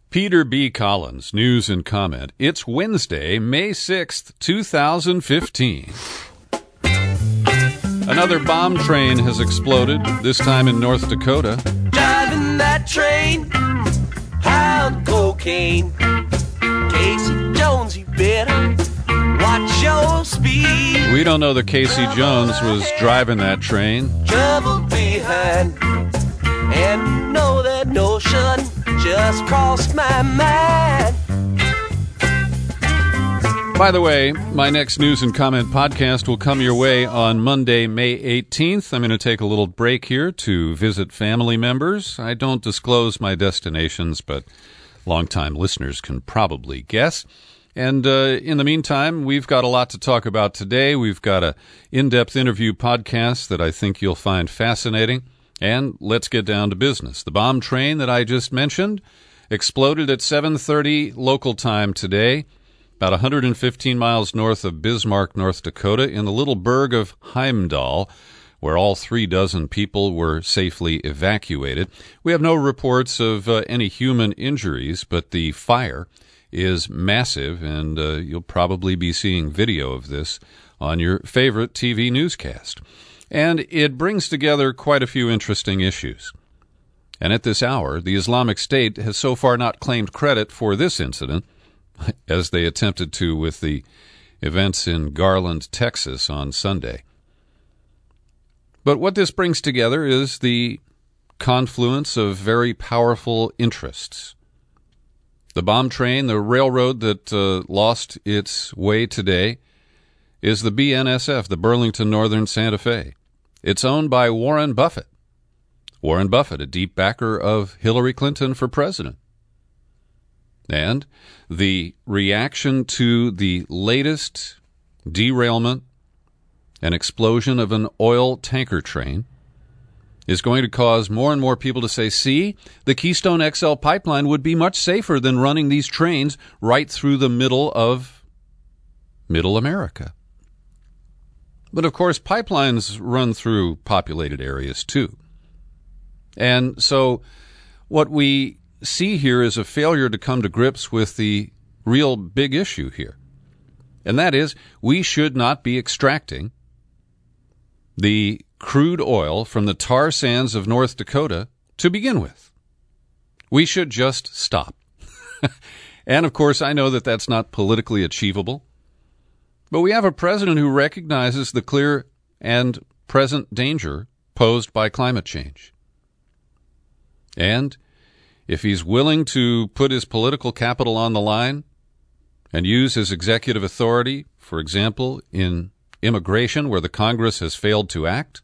Peter B. Collins, News and Comment. It's Wednesday, May 6th, 2015. Another bomb train has exploded, this time in North Dakota. Driving that train, pound cocaine. Casey Jones, you better watch your speed. We don't know that Casey Jones was driving that train. Trouble behind, and you know that notion just crossed my mind. By the way, my next News and Comment podcast will come your way on Monday, May 18th. I'm going to take a little break here to visit family members. I don't disclose my destinations, but longtime listeners can probably guess. And in the meantime, we've got a lot to talk about today. We've got an in-depth interview podcast that I think you'll find fascinating. And let's get down to business. The bomb train that I just mentioned exploded at 7:30 local time today, about 115 miles north of Bismarck, North Dakota, in the little burg of Heimdall, where all 36 people were safely evacuated. We have no reports of any human injuries, but the fire is massive, and you'll probably be seeing video of this on your favorite TV newscast. And it brings together quite a few interesting issues. And at this hour, the Islamic State has so far not claimed credit for this incident, as they attempted to with the events in Garland, Texas on Sunday. But what this brings together is the confluence of very powerful interests. The bomb train, the railroad that lost its way today, is the BNSF, the Burlington Northern Santa Fe. It's owned by Warren Buffett. Warren Buffett, a deep backer of Hillary Clinton for president. And the reaction to the latest derailment and explosion of an oil tanker train is going to cause more and more people to say, see, the Keystone XL pipeline would be much safer than running these trains right through the middle of Middle America. But, of course, pipelines run through populated areas, too. And so what we see here is a failure to come to grips with the real big issue here. And that is, we should not be extracting the crude oil from the tar sands of North Dakota to begin with. We should just stop. And, of course, I know that that's not politically achievable. But we have a president who recognizes the clear and present danger posed by climate change. And if he's willing to put his political capital on the line and use his executive authority, for example, in immigration where the Congress has failed to act,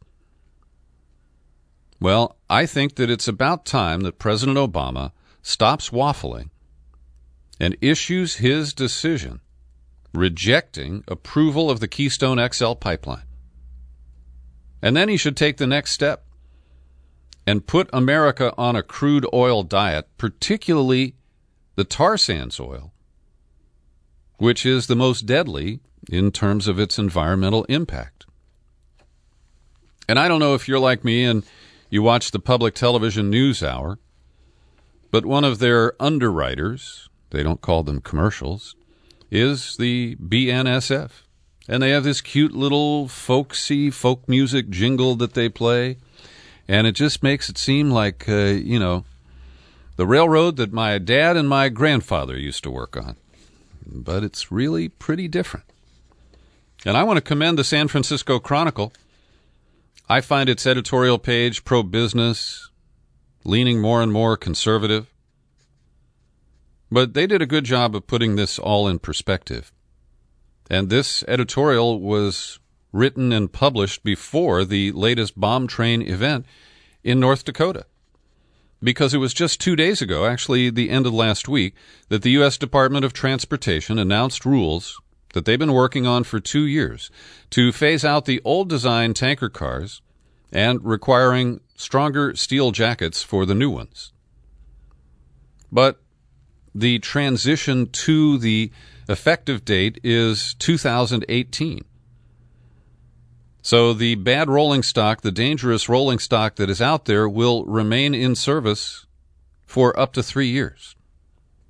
well, I think that it's about time that President Obama stops waffling and issues his decision rejecting approval of the Keystone XL pipeline. And then he should take the next step and put America on a crude oil diet, particularly the tar sands oil, which is the most deadly in terms of its environmental impact. And I don't know if you're like me and you watch the public television news hour, but one of their underwriters, they don't call them commercials, is the BNSF. And they have this cute little folksy folk music jingle that they play. And it just makes it seem like, the railroad that my dad and my grandfather used to work on. But it's really pretty different. And I want to commend the San Francisco Chronicle. I find its editorial page pro-business, leaning more and more conservative. But they did a good job of putting this all in perspective. And this editorial was written and published before the latest bomb train event in North Dakota. Because it was just 2 days ago, actually the end of last week, that the U.S. Department of Transportation announced rules that they've been working on for 2 years to phase out the old design tanker cars and requiring stronger steel jackets for the new ones. But the transition to the effective date is 2018. So the bad rolling stock, the dangerous rolling stock that is out there will remain in service for up to 3 years.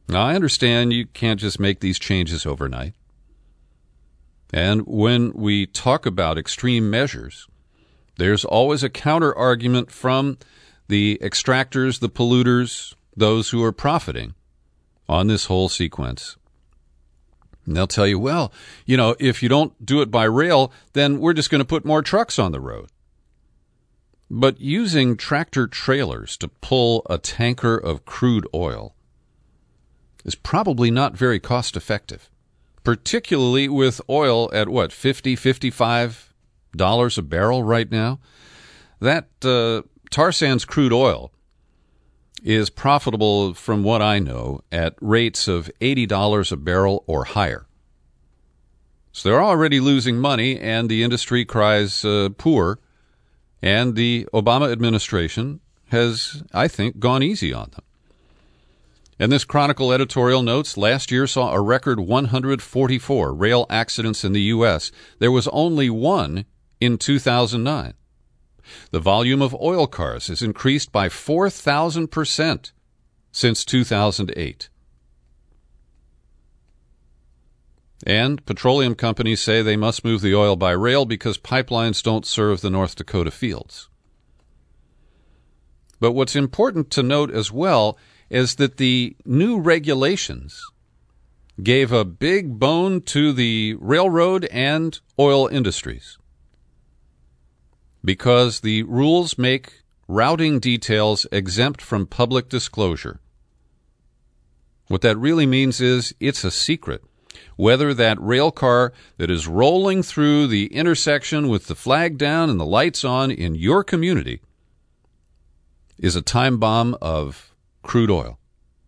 Now, I understand you can't just make these changes overnight. And when we talk about extreme measures, there's always a counter-argument from the extractors, the polluters, those who are profiting on this whole sequence. And they'll tell you, well, if you don't do it by rail, then we're just going to put more trucks on the road. But using tractor trailers to pull a tanker of crude oil is probably not very cost effective, particularly with oil at $50, $55 a barrel right now. That tar sands crude oil is profitable, from what I know, at rates of $80 a barrel or higher. So they're already losing money, and the industry cries poor, and the Obama administration has, I think, gone easy on them. And this Chronicle editorial notes, last year saw a record 144 rail accidents in the U.S. There was only one in 2009. The volume of oil cars has increased by 4,000% since 2008. And petroleum companies say they must move the oil by rail because pipelines don't serve the North Dakota fields. But what's important to note as well is that the new regulations gave a big bone to the railroad and oil industries, because the rules make routing details exempt from public disclosure. What that really means is it's a secret whether that rail car that is rolling through the intersection with the flag down and the lights on in your community is a time bomb of crude oil.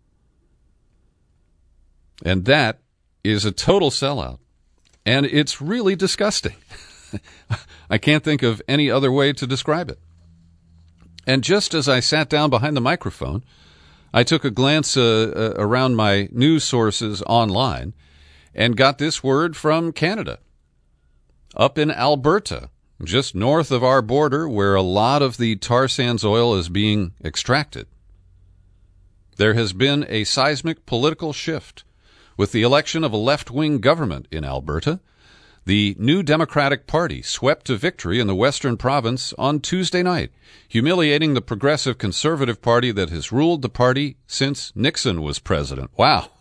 And that is a total sellout. And it's really disgusting. I can't think of any other way to describe it. And just as I sat down behind the microphone, I took a glance around my news sources online and got this word from Canada. Up in Alberta, just north of our border, where a lot of the tar sands oil is being extracted, there has been a seismic political shift with the election of a left-wing government in Alberta. The New Democratic Party swept to victory in the western province on Tuesday night, humiliating the Progressive Conservative Party that has ruled the party since Nixon was president. Wow.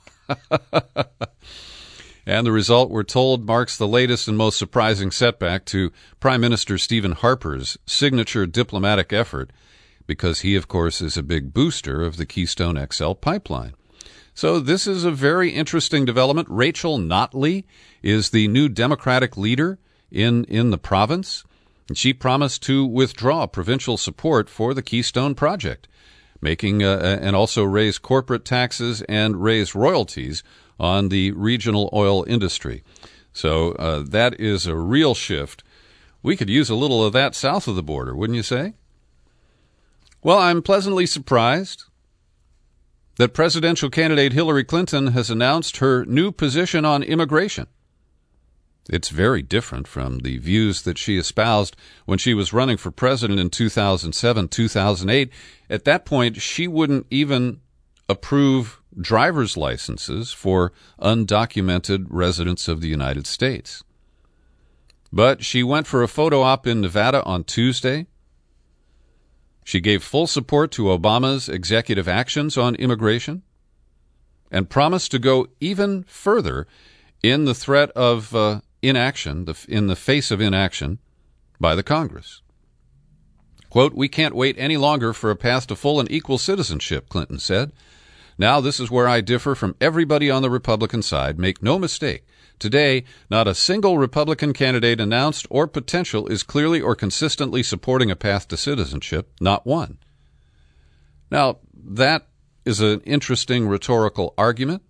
And the result, we're told, marks the latest and most surprising setback to Prime Minister Stephen Harper's signature diplomatic effort, because he, of course, is a big booster of the Keystone XL pipeline. So this is a very interesting development. Rachel Notley is the new Democratic leader in the province, and she promised to withdraw provincial support for the Keystone project, making and also raise corporate taxes and raise royalties on the regional oil industry. So that is a real shift. We could use a little of that south of the border, wouldn't you say? Well, I'm pleasantly surprised that presidential candidate Hillary Clinton has announced her new position on immigration. It's very different from the views that she espoused when she was running for president in 2007, 2008. At that point, she wouldn't even approve driver's licenses for undocumented residents of the United States. But she went for a photo op in Nevada on Tuesday. She gave full support to Obama's executive actions on immigration and promised to go even further in the threat of inaction, in the face of inaction by the Congress. Quote, "We can't wait any longer for a path to full and equal citizenship," Clinton said. "Now this is where I differ from everybody on the Republican side. Make no mistake. Today, not a single Republican candidate announced or potential is clearly or consistently supporting a path to citizenship. Not one." Now, that is an interesting rhetorical argument.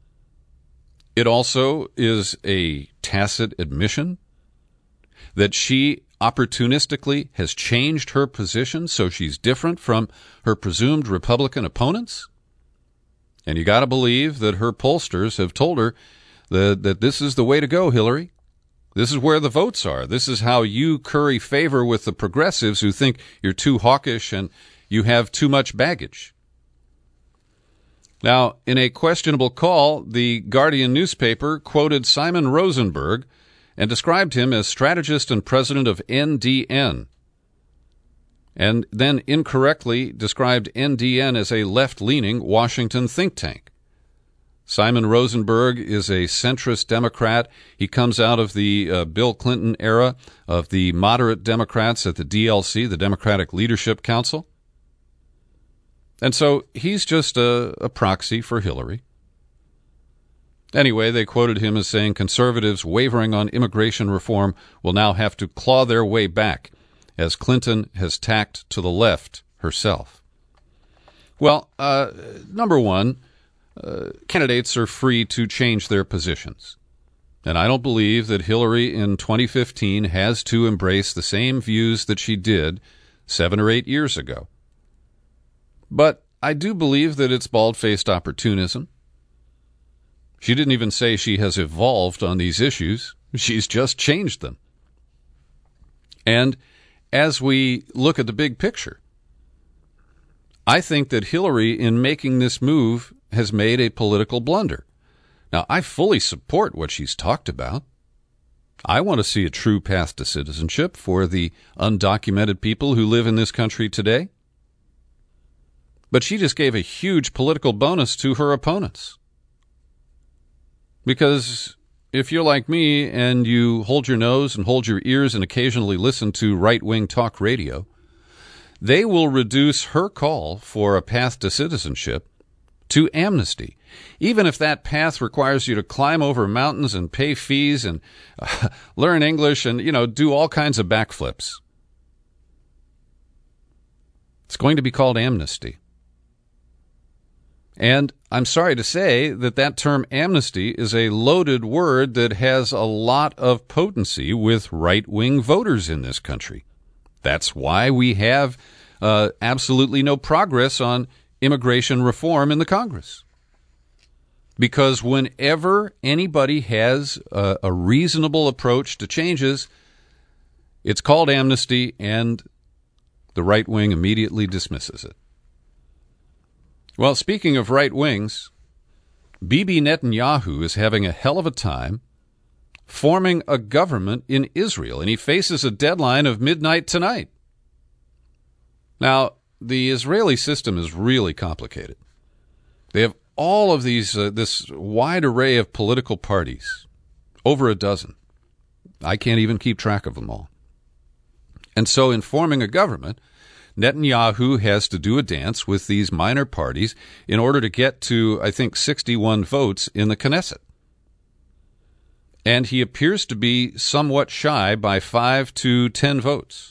It also is a tacit admission that she opportunistically has changed her position so she's different from her presumed Republican opponents. And you got to believe that her pollsters have told her that this is the way to go, Hillary. This is where the votes are. This is how you curry favor with the progressives who think you're too hawkish and you have too much baggage. Now, in a questionable call, the Guardian newspaper quoted Simon Rosenberg and described him as strategist and president of NDN, and then incorrectly described NDN as a left-leaning Washington think tank. Simon Rosenberg is a centrist Democrat. He comes out of the Bill Clinton era of the moderate Democrats at the DLC, the Democratic Leadership Council. And so he's just a proxy for Hillary. Anyway, they quoted him as saying conservatives wavering on immigration reform will now have to claw their way back as Clinton has tacked to the left herself. Well, number one, candidates are free to change their positions. And I don't believe that Hillary in 2015 has to embrace the same views that she did 7 or 8 years ago. But I do believe that it's bald-faced opportunism. She didn't even say she has evolved on these issues. She's just changed them. And as we look at the big picture, I think that Hillary, in making this move, has made a political blunder. Now, I fully support what she's talked about. I want to see a true path to citizenship for the undocumented people who live in this country today. But she just gave a huge political bonus to her opponents. Because if you're like me and you hold your nose and hold your ears and occasionally listen to right-wing talk radio, they will reduce her call for a path to citizenship to amnesty, even if that path requires you to climb over mountains and pay fees and learn English and, do all kinds of backflips. It's going to be called amnesty. And I'm sorry to say that term amnesty is a loaded word that has a lot of potency with right-wing voters in this country. That's why we have absolutely no progress on immigration reform in the Congress. Because whenever anybody has a reasonable approach to changes, it's called amnesty, and the right wing immediately dismisses it. Well, speaking of right wings, Bibi Netanyahu is having a hell of a time forming a government in Israel, and he faces a deadline of midnight tonight. Now, the Israeli system is really complicated. They have all of these, this wide array of political parties, over a dozen. I can't even keep track of them all. And so in forming a government, Netanyahu has to do a dance with these minor parties in order to get to, I think, 61 votes in the Knesset. And he appears to be somewhat shy by 5 to 10 votes.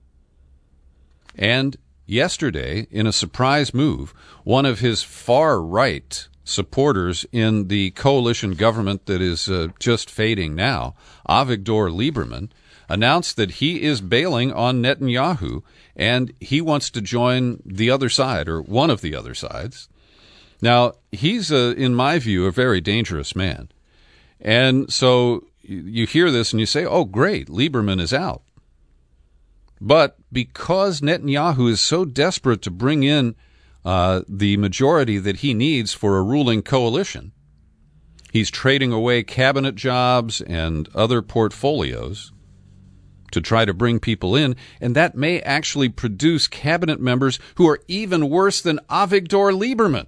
And yesterday, in a surprise move, one of his far-right supporters in the coalition government that is just fading now, Avigdor Lieberman, announced that he is bailing on Netanyahu, and he wants to join the other side, or one of the other sides. Now, he's, in my view, a very dangerous man. And so you hear this and you say, oh, great, Lieberman is out. But because Netanyahu is so desperate to bring in the majority that he needs for a ruling coalition, he's trading away cabinet jobs and other portfolios to try to bring people in, and that may actually produce cabinet members who are even worse than Avigdor Lieberman,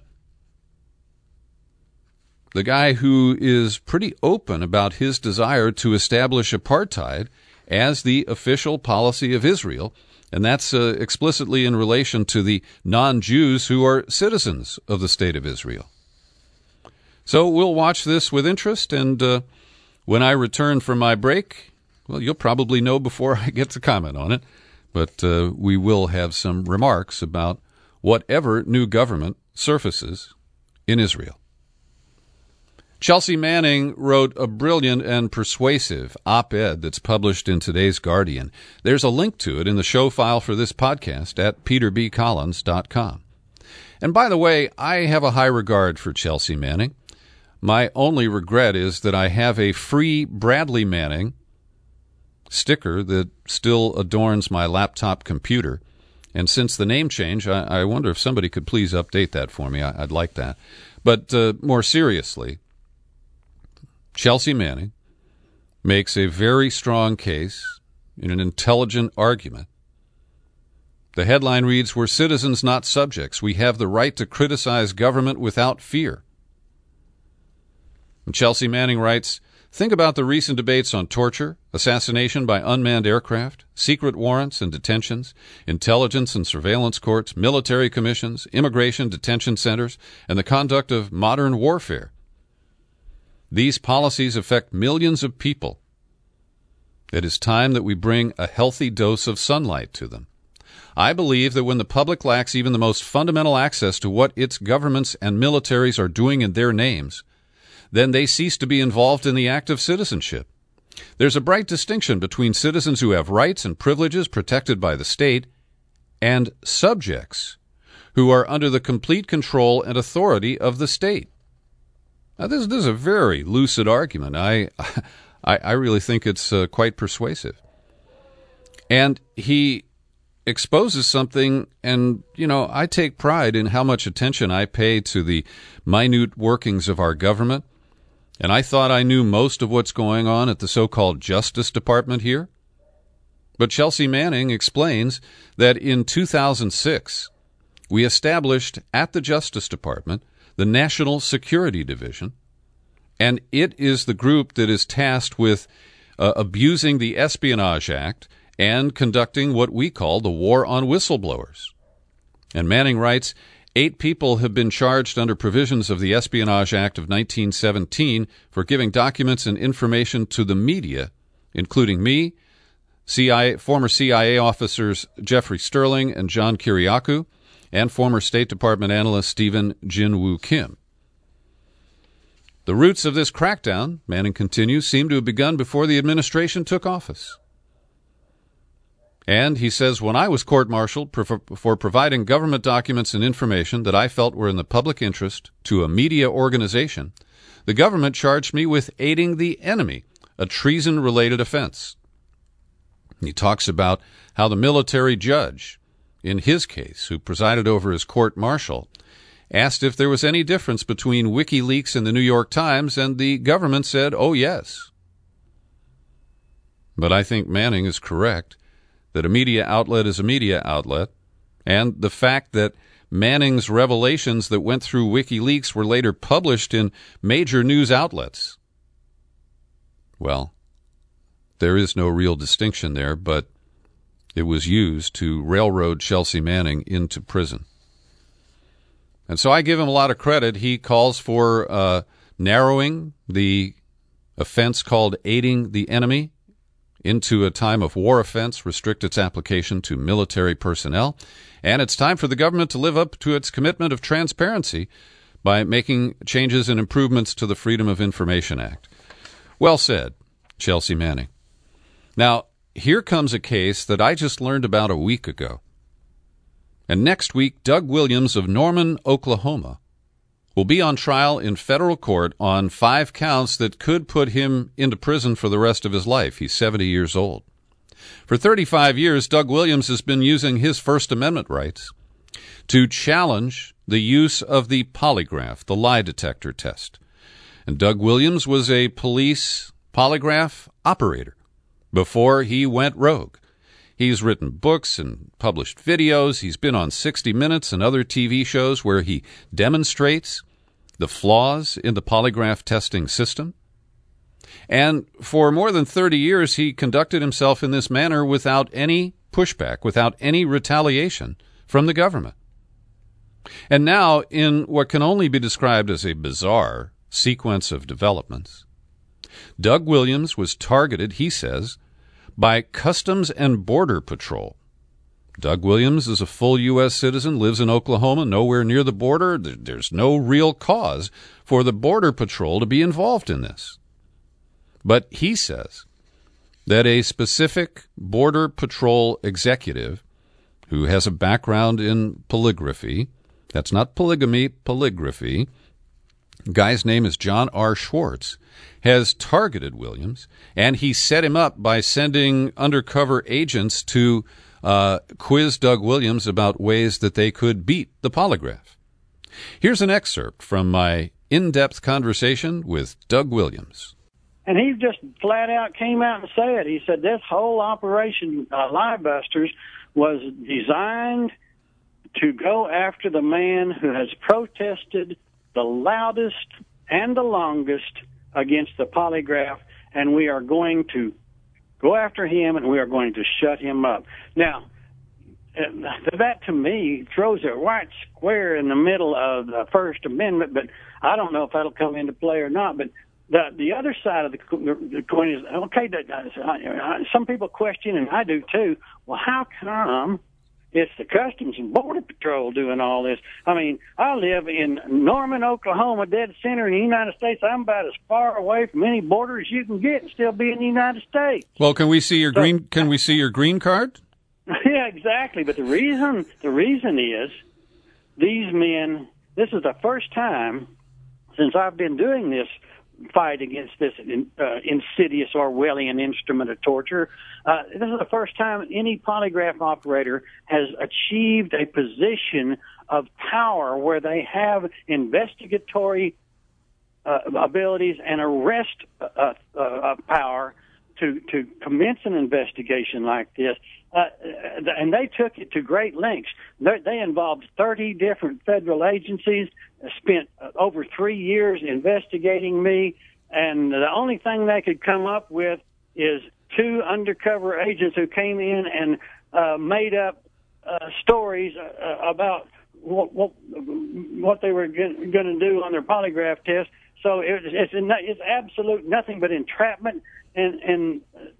the guy who is pretty open about his desire to establish apartheid as the official policy of Israel, and that's explicitly in relation to the non-Jews who are citizens of the State of Israel. So we'll watch this with interest, and when I return from my break, well, you'll probably know before I get to comment on it, but we will have some remarks about whatever new government surfaces in Israel. Chelsea Manning wrote a brilliant and persuasive op-ed that's published in today's Guardian. There's a link to it in the show file for this podcast at peterbcollins.com. And by the way, I have a high regard for Chelsea Manning. My only regret is that I have a free Bradley Manning sticker that still adorns my laptop computer, And since the name change, I wonder if somebody could please update that for me. I'd like that. But more seriously, Chelsea Manning makes a very strong case in an intelligent argument. The headline reads, "We're citizens, not subjects. We have the right to criticize government without fear." And Chelsea Manning writes, "Think about the recent debates on torture, assassination by unmanned aircraft, secret warrants and detentions, intelligence and surveillance courts, military commissions, immigration detention centers, and the conduct of modern warfare. These policies affect millions of people. It is time that we bring a healthy dose of sunlight to them. I believe that when the public lacks even the most fundamental access to what its governments and militaries are doing in their names, then they cease to be involved in the act of citizenship. There's a bright distinction between citizens who have rights and privileges protected by the state and subjects who are under the complete control and authority of the state." Now, this is a very lucid argument. I really think it's quite persuasive. And he exposes something, and, I take pride in how much attention I pay to the minute workings of our government. And I thought I knew most of what's going on at the so-called Justice Department here. But Chelsea Manning explains that in 2006, we established at the Justice Department the National Security Division, and it is the group that is tasked with abusing the Espionage Act and conducting what we call the war on whistleblowers. And Manning writes, 8 people have been charged under provisions of the Espionage Act of 1917 for giving documents and information to the media, including me, former CIA officers Jeffrey Sterling and John Kiriakou, and former State Department analyst Stephen Jin-Woo Kim. The roots of this crackdown, Manning continues, seem to have begun before the administration took office. And he says, when I was court-martialed for providing government documents and information that I felt were in the public interest to a media organization, the government charged me with aiding the enemy, a treason-related offense. He talks about how the military judge, in his case, who presided over his court-martial, asked if there was any difference between WikiLeaks and the New York Times, and the government said, oh, yes. But I think Manning is correct that a media outlet is a media outlet, and the fact that Manning's revelations that went through WikiLeaks were later published in major news outlets. Well, there is no real distinction there, but it was used to railroad Chelsea Manning into prison. And so I give him a lot of credit. He calls for narrowing the offense called aiding the enemy into a time of war offense, restrict its application to military personnel, and it's time for the government to live up to its commitment of transparency by making changes and improvements to the Freedom of Information Act. Well said, Chelsea Manning. Now, here comes a case that I just learned about a week ago. And next week, Doug Williams of Norman, Oklahoma, will be on trial in federal court on 5 counts that could put him into prison for the rest of his life. He's 70 years old. For 35 years, Doug Williams has been using his First Amendment rights to challenge the use of the polygraph, the lie detector test. And Doug Williams was a police polygraph operator before he went rogue. He's written books and published videos. He's been on 60 Minutes and other TV shows where he demonstrates the flaws in the polygraph testing system. And for more than 30 years, he conducted himself in this manner without any pushback, without any retaliation from the government. And now, in what can only be described as a bizarre sequence of developments, Doug Williams was targeted, he says, by Customs and Border Patrol. Doug Williams is a full U.S. citizen, lives in Oklahoma, nowhere near the border. There's no real cause for the Border Patrol to be involved in this. But he says that a specific Border Patrol executive who has a background in polygraphy, that's not polygamy, polygraphy, guy's name is John R. Schwartz, has targeted Williams, and he set him up by sending undercover agents to quiz Doug Williams about ways that they could beat the polygraph. Here's an excerpt from my in-depth conversation with Doug Williams. And he just flat out came out and said, he said, this whole operation, Liebusters, was designed to go after the man who has protested the loudest and the longest against the polygraph, and we are going to go after him, and we are going to shut him up. Now, that to me throws it right square in the middle of the First Amendment, but I don't know if that'll come into play or not. But the other side of the coin is, okay, some people question, and I do too, well, how come it's the Customs and Border Patrol doing all this? I mean, I live in Norman, Oklahoma, dead center in the United States. I'm about as far away from any border as you can get and still be in the United States. Well, can we see your green card? Yeah, exactly. But the reason is these men, this is the first time since I've been doing this fight against this insidious Orwellian instrument of torture. This is the first time any polygraph operator has achieved a position of power where they have investigatory abilities and arrest power to commence an investigation like this. And they took it to great lengths. They involved 30 different federal agencies, spent over 3 years investigating me, and the only thing they could come up with is 2 undercover agents who came in and made up stories about what they were going to do on their polygraph test. So it's absolute nothing but entrapment and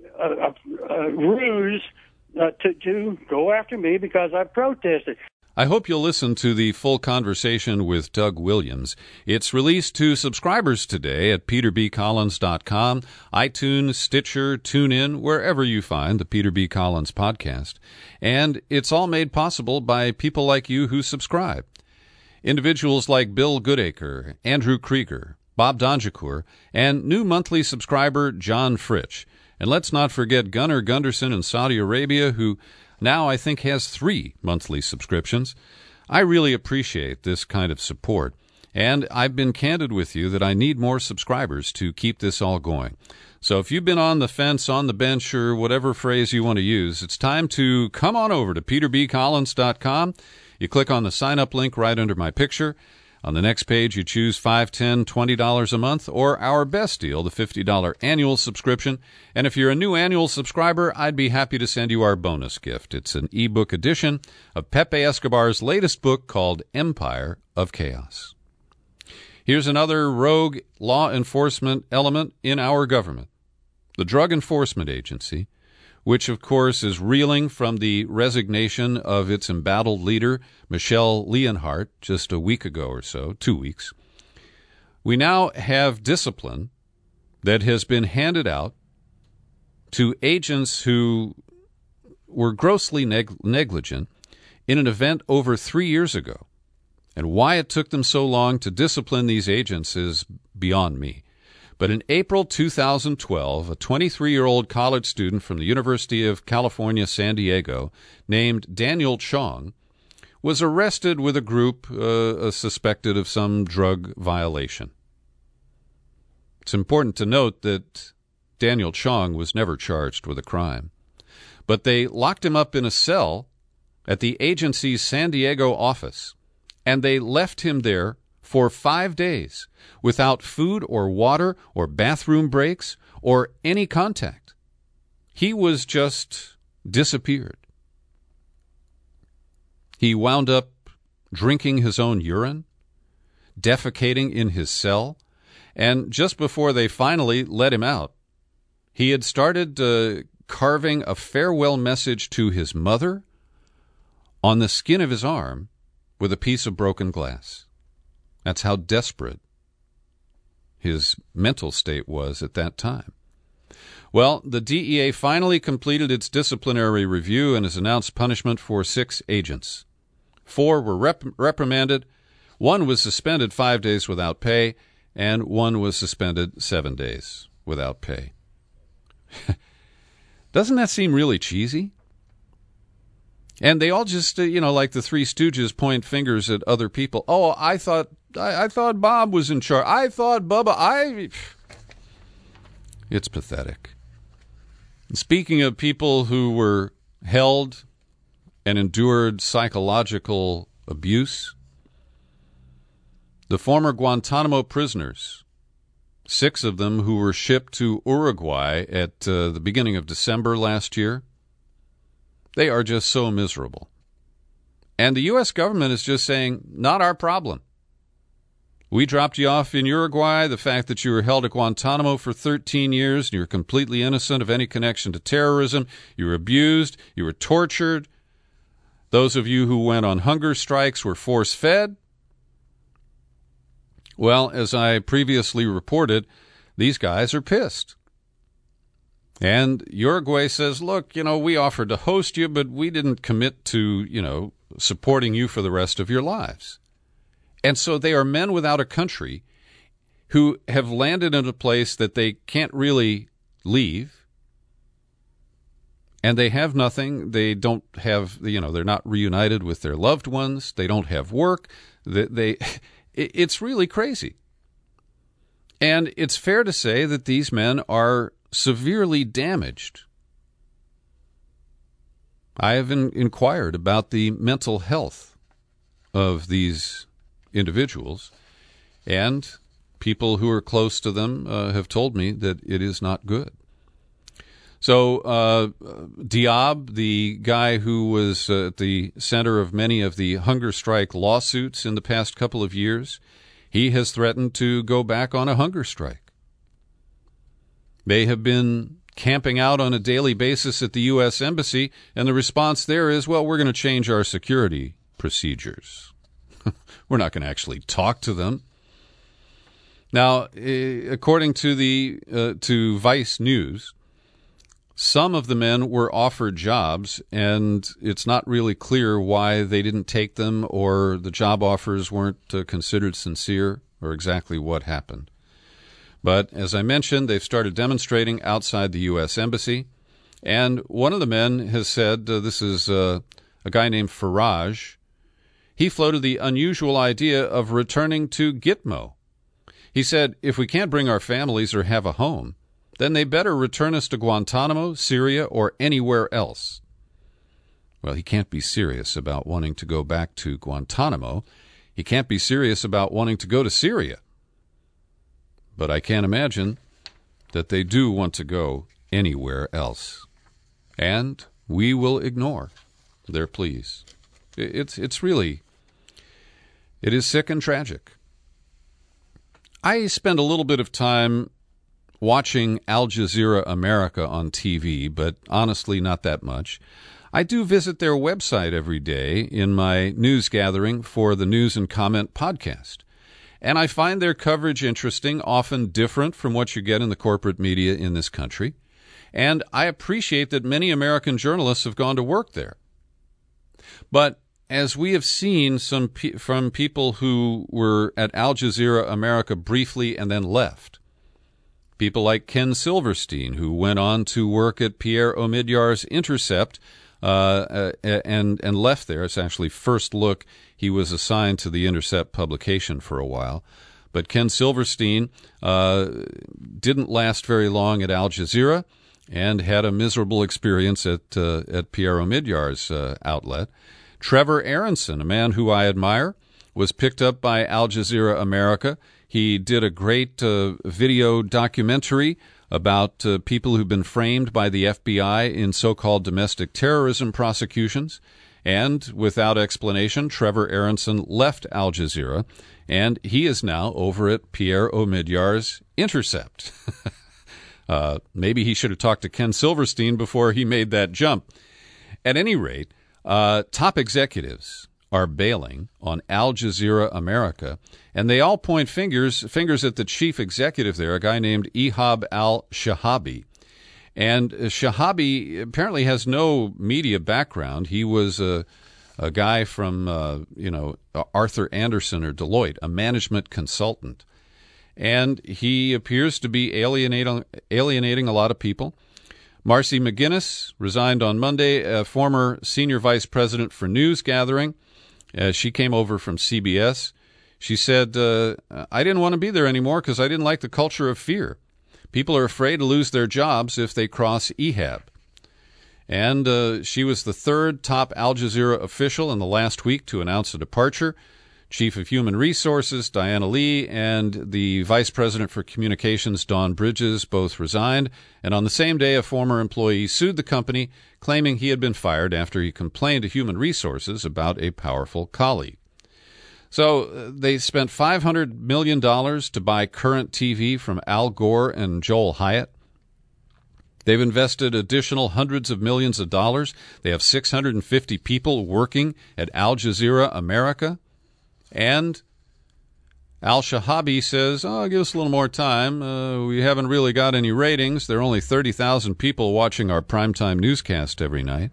ruse to go after me because I protested. I hope you'll listen to the full conversation with Doug Williams. It's released to subscribers today at peterbcollins.com, iTunes, Stitcher, TuneIn, wherever you find the Peter B. Collins podcast. And it's all made possible by people like you who subscribe. Individuals like Bill Goodacre, Andrew Krieger, Bob Donjicour, and new monthly subscriber John Fritsch. And let's not forget Gunnar Gunderson in Saudi Arabia, who now I think has 3 monthly subscriptions. I really appreciate this kind of support, and I've been candid with you that I need more subscribers to keep this all going. So if you've been on the fence, on the bench, or whatever phrase you want to use, it's time to come on over to peterbcollins.com. You click on the sign-up link right under my picture. On the next page, you choose $5, $10, $20 a month, or our best deal, the $50 annual subscription. And if you're a new annual subscriber, I'd be happy to send you our bonus gift. It's an ebook edition of Pepe Escobar's latest book called Empire of Chaos. Here's another rogue law enforcement element in our government, the Drug Enforcement Agency, which, of course, is reeling from the resignation of its embattled leader, Michelle Leonhart, just a week ago or so, 2 weeks. We now have discipline that has been handed out to agents who were grossly negligent in an event over 3 years ago. And why it took them so long to discipline these agents is beyond me. But in April 2012, a 23-year-old college student from the University of California, San Diego, named Daniel Chong, was arrested with a group suspected of some drug violation. It's important to note that Daniel Chong was never charged with a crime, but they locked him up in a cell at the agency's San Diego office, and they left him there for 5 days without food or water or bathroom breaks or any contact. He was just disappeared. He wound up drinking his own urine, defecating in his cell, and just before they finally let him out, he had started carving a farewell message to his mother on the skin of his arm with a piece of broken glass. That's how desperate his mental state was at that time. Well, the DEA finally completed its disciplinary review and has announced punishment for 6 agents. 4 were reprimanded, 1 was suspended 5 days without pay, and 1 was suspended 7 days without pay. Doesn't that seem really cheesy? And they all just, like the Three Stooges, point fingers at other people. Oh, I thought Bob was in charge. I thought Bubba. It's pathetic. Speaking of people who were held and endured psychological abuse, the former Guantanamo prisoners, 6 of them who were shipped to Uruguay at the beginning of December last year, they are just so miserable. And the U.S. government is just saying, not our problem. We dropped you off in Uruguay. The fact that you were held at Guantanamo for 13 years and you're completely innocent of any connection to terrorism, you were abused, you were tortured. Those of you who went on hunger strikes were force-fed. Well, as I previously reported, these guys are pissed. And Uruguay says, look, we offered to host you, but we didn't commit to, supporting you for the rest of your lives. And so they are men without a country who have landed in a place that they can't really leave. And they have nothing. They don't have, they're not reunited with their loved ones. They don't have work. It's really crazy. And it's fair to say that these men are severely damaged. I have inquired about the mental health of these individuals, and people who are close to them have told me that it is not good. So Diab, the guy who was at the center of many of the hunger strike lawsuits in the past couple of years, he has threatened to go back on a hunger strike. They have been camping out on a daily basis at the U.S. Embassy, and the response there is, well, we're going to change our security procedures. We're not going to actually talk to them. Now, according to to Vice News, some of the men were offered jobs, and it's not really clear why they didn't take them, or the job offers weren't considered sincere, or exactly what happened. But as I mentioned, they've started demonstrating outside the U.S. Embassy, and one of the men has said, this is a guy named Faraj, he floated the unusual idea of returning to Gitmo. He said, if we can't bring our families or have a home, then they better return us to Guantanamo, Syria, or anywhere else. Well, he can't be serious about wanting to go back to Guantanamo. He can't be serious about wanting to go to Syria. But I can't imagine that they do want to go anywhere else. And we will ignore their pleas. It is sick and tragic. I spend a little bit of time watching Al Jazeera America on TV, but honestly not that much. I do visit their website every day in my news gathering for the News and Comment podcast. And I find their coverage interesting, often different from what you get in the corporate media in this country. And I appreciate that many American journalists have gone to work there. But as we have seen from people who were at Al Jazeera America briefly and then left, people like Ken Silverstein, who went on to work at Pierre Omidyar's Intercept and left there. It's actually First Look. He was assigned to the Intercept publication for a while. But Ken Silverstein didn't last very long at Al Jazeera and had a miserable experience at Pierre Omidyar's outlet. Trevor Aronson, a man who I admire, was picked up by Al Jazeera America. He did a great video documentary about people who've been framed by the FBI in so-called domestic terrorism prosecutions. And without explanation, Trevor Aronson left Al Jazeera, and he is now over at Pierre Omidyar's Intercept. Maybe he should have talked to Ken Silverstein before he made that jump. At any rate, top executives are bailing on Al Jazeera America, and they all point fingers at the chief executive there, a guy named Ihab al-Shahabi. And Shahabi apparently has no media background. He was a guy from, Arthur Andersen or Deloitte, a management consultant. And he appears to be alienating a lot of people. Marcy McGinnis resigned on Monday, a former senior vice president for news gathering. She came over from CBS. She said, I didn't want to be there anymore because I didn't like the culture of fear. People are afraid to lose their jobs if they cross Ehab. And she was the third top Al Jazeera official in the last week to announce a departure. Chief of Human Resources, Diana Lee, and the Vice President for Communications, Dawn Bridges, both resigned. And on the same day, a former employee sued the company, claiming he had been fired after he complained to Human Resources about a powerful colleague. So they spent $500 million to buy Current TV from Al Gore and Joel Hyatt. They've invested additional hundreds of millions of dollars. They have 650 people working at Al Jazeera America. And Al-Shahabi says, give us a little more time. We haven't really got any ratings. There are only 30,000 people watching our primetime newscast every night.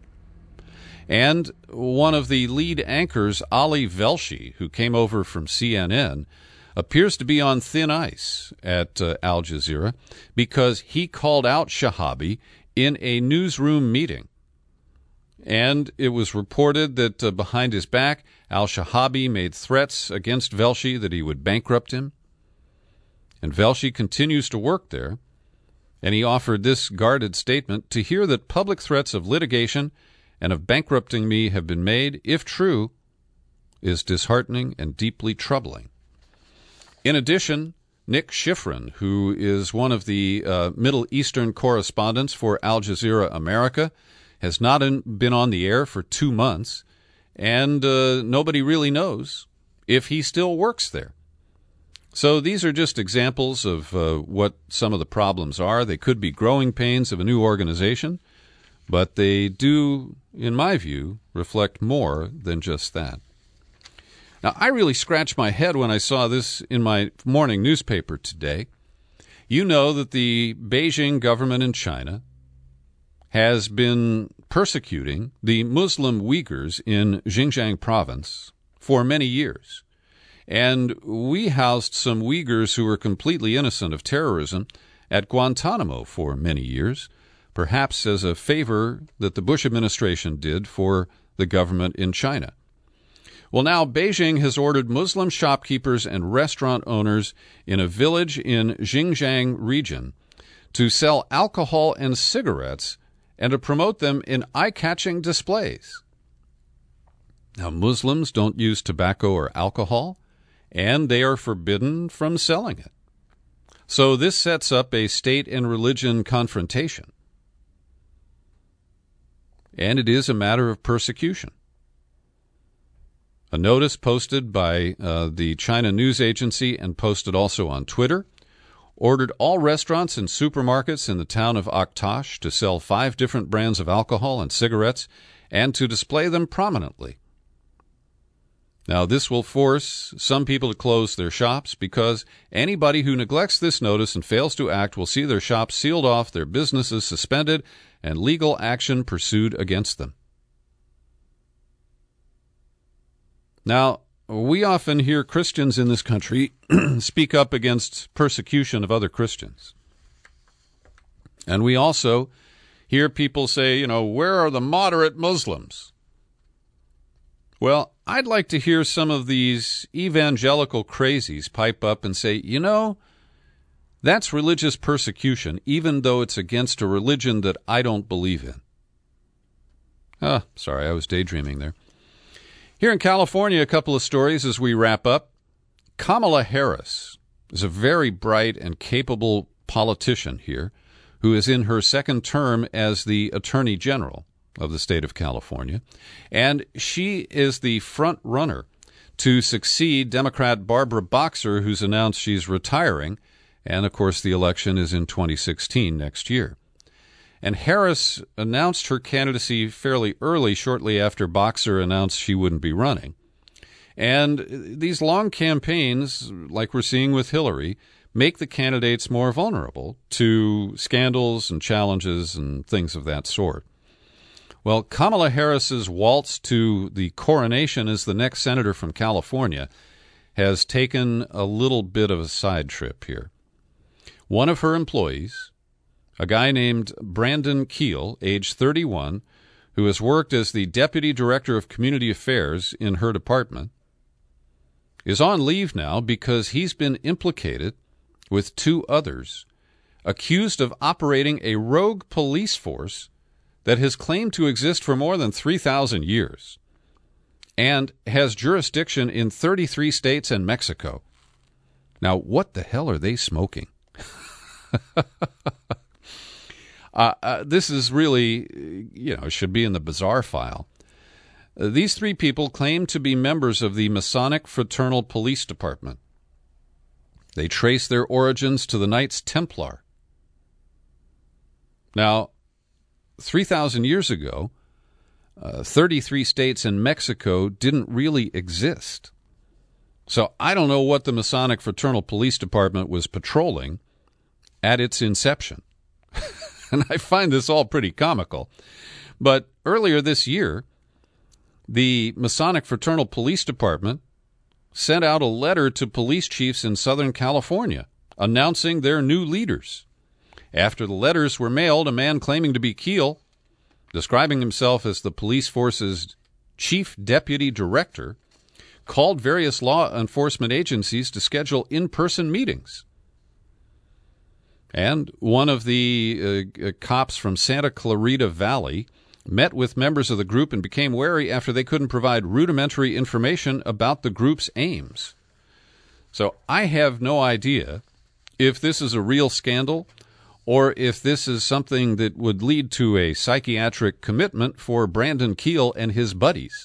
And one of the lead anchors, Ali Velshi, who came over from CNN, appears to be on thin ice at Al Jazeera because he called out Shahabi in a newsroom meeting. And it was reported that behind his back, Al-Shahabi made threats against Velshi that he would bankrupt him. And Velshi continues to work there, and he offered this guarded statement: to hear that public threats of litigation and of bankrupting me have been made, if true, is disheartening and deeply troubling. In addition, Nick Schifrin, who is one of the Middle Eastern correspondents for Al Jazeera America, has not been on the air for 2 months, and nobody really knows if he still works there. So these are just examples of what some of the problems are. They could be growing pains of a new organization, but they do, in my view, reflect more than just that. Now, I really scratched my head when I saw this in my morning newspaper today. You know that the Beijing government in China has been persecuting the Muslim Uyghurs in Xinjiang province for many years. And we housed some Uyghurs who were completely innocent of terrorism at Guantanamo for many years, perhaps as a favor that the Bush administration did for the government in China. Well, now Beijing has ordered Muslim shopkeepers and restaurant owners in a village in Xinjiang region to sell alcohol and cigarettes and to promote them in eye-catching displays. Now, Muslims don't use tobacco or alcohol, and they are forbidden from selling it. So this sets up a state and religion confrontation. And it is a matter of persecution. A notice posted by the China News Agency and posted also on Twitter ordered all restaurants and supermarkets in the town of Aktosh to sell 5 different brands of alcohol and cigarettes and to display them prominently. Now, this will force some people to close their shops because anybody who neglects this notice and fails to act will see their shops sealed off, their businesses suspended, and legal action pursued against them. Now, we often hear Christians in this country speak up against persecution of other Christians. And we also hear people say, where are the moderate Muslims? Well, I'd like to hear some of these evangelical crazies pipe up and say, that's religious persecution, even though it's against a religion that I don't believe in. Sorry, I was daydreaming there. Here in California, a couple of stories as we wrap up. Kamala Harris is a very bright and capable politician here who is in her second term as the Attorney General of the state of California. And she is the front runner to succeed Democrat Barbara Boxer, who's announced she's retiring. And, of course, the election is in 2016 next year. And Harris announced her candidacy fairly early, shortly after Boxer announced she wouldn't be running. And these long campaigns, like we're seeing with Hillary, make the candidates more vulnerable to scandals and challenges and things of that sort. Well, Kamala Harris's waltz to the coronation as the next senator from California has taken a little bit of a side trip here. One of her employees, a guy named Brandon Keel, age 31, who has worked as the Deputy Director of Community Affairs in her department, is on leave now because he's been implicated with 2 others, accused of operating a rogue police force that has claimed to exist for more than 3,000 years and has jurisdiction in 33 states and Mexico. Now, what the hell are they smoking? This is really, should be in the bizarre file. These 3 people claim to be members of the Masonic Fraternal Police Department. They trace their origins to the Knights Templar. Now, 3,000 years ago, 33 states and Mexico didn't really exist. So I don't know what the Masonic Fraternal Police Department was patrolling at its inception. And I find this all pretty comical. But earlier this year, the Masonic Fraternal Police Department sent out a letter to police chiefs in Southern California announcing their new leaders. After the letters were mailed, a man claiming to be Keel, describing himself as the police force's chief deputy director, called various law enforcement agencies to schedule in-person meetings. And one of the cops from Santa Clarita Valley met with members of the group and became wary after they couldn't provide rudimentary information about the group's aims. So I have no idea if this is a real scandal or if this is something that would lead to a psychiatric commitment for Brandon Keel and his buddies.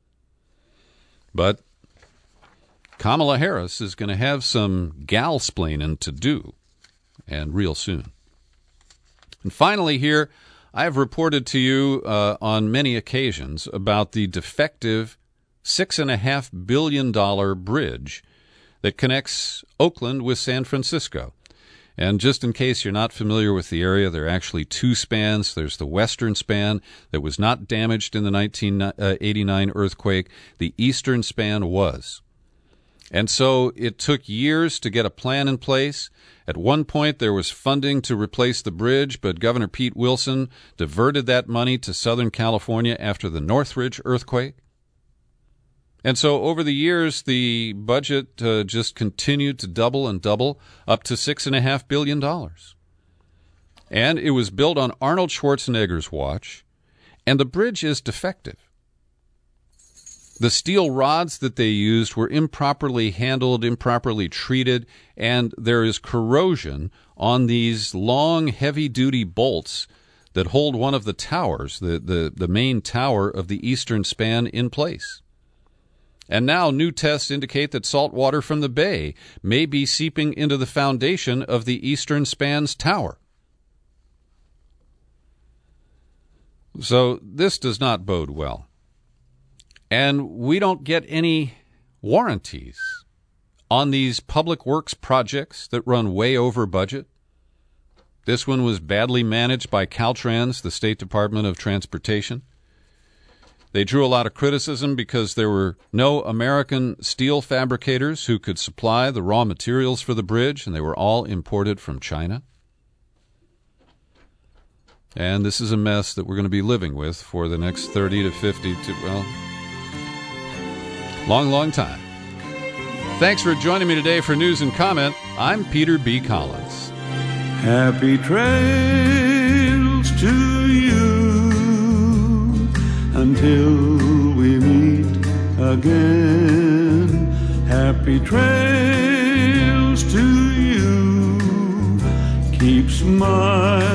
But Kamala Harris is going to have some gal-splaining to do, and real soon. And finally here, I have reported to you on many occasions about the defective $6.5 billion bridge that connects Oakland with San Francisco. And just in case you're not familiar with the area, there are actually 2 spans. There's the western span that was not damaged in the 1989 earthquake. The eastern span was. And so it took years to get a plan in place. At one point, there was funding to replace the bridge, but Governor Pete Wilson diverted that money to Southern California after the Northridge earthquake. And so over the years, the budget just continued to double and double, up to $6.5 billion. And it was built on Arnold Schwarzenegger's watch, and the bridge is defective. The steel rods that they used were improperly handled, improperly treated, and there is corrosion on these long, heavy-duty bolts that hold one of the towers, the main tower of the eastern span, in place. And now new tests indicate that salt water from the bay may be seeping into the foundation of the eastern span's tower. So this does not bode well. And we don't get any warranties on these public works projects that run way over budget. This one was badly managed by Caltrans, the State Department of Transportation. They drew a lot of criticism because there were no American steel fabricators who could supply the raw materials for the bridge, and they were all imported from China. And this is a mess that we're going to be living with for the next 30 to 50 to, well, long time. Thanks for joining me today for News and Comment. I'm Peter B. Collins. Happy trails to you until we meet again. Happy trails to you. Keep smiling